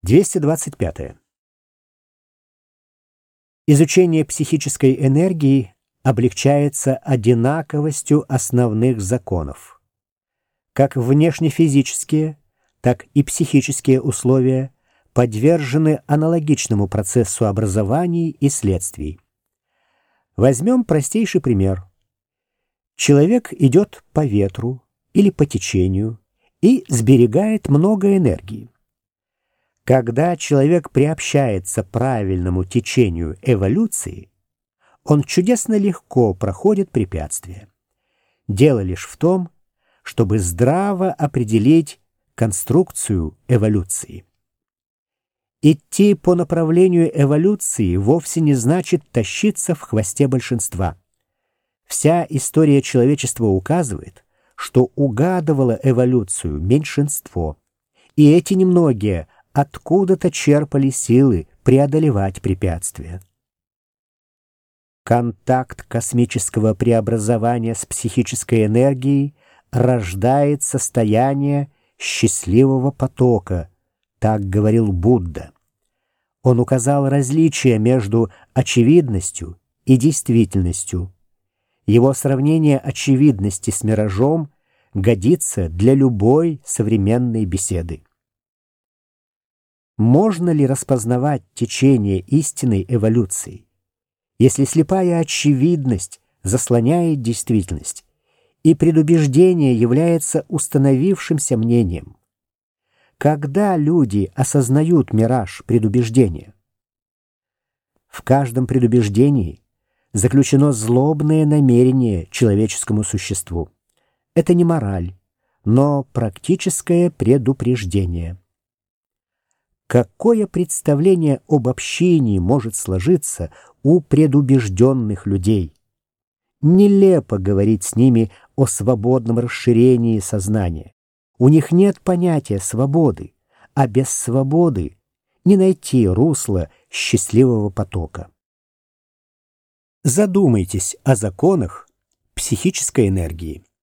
225. Изучение психической энергии облегчается одинаковостью основных законов. Как внешнефизические, так и психические условия подвержены аналогичному процессу образований и следствий. Возьмем простейший пример. Человек идет по ветру или по течению и сберегает много энергии. Когда человек приобщается к правильному течению эволюции, он чудесно легко проходит препятствия. Дело лишь в том, чтобы здраво определить конструкцию эволюции. Идти по направлению эволюции вовсе не значит тащиться в хвосте большинства. Вся история человечества указывает, что угадывало эволюцию меньшинство, и эти немногие откуда-то черпали силы преодолевать препятствия. Контакт космического преобразования с психической энергией рождает состояние счастливого потока, так говорил Будда. Он указал различия между очевидностью и действительностью. Его сравнение очевидности с миражом годится для любой современной беседы. Можно ли распознавать течение истинной эволюции, если слепая очевидность заслоняет действительность, и предубеждение является установившимся мнением? Когда люди осознают мираж предубеждения? В каждом предубеждении заключено злобное намерение человеческому существу. Это не мораль, но практическое предупреждение. Какое представление об общении может сложиться у предубежденных людей? Нелепо говорить с ними о свободном расширении сознания. У них нет понятия свободы, а без свободы не найти русла счастливого потока. Задумайтесь о законах психической энергии.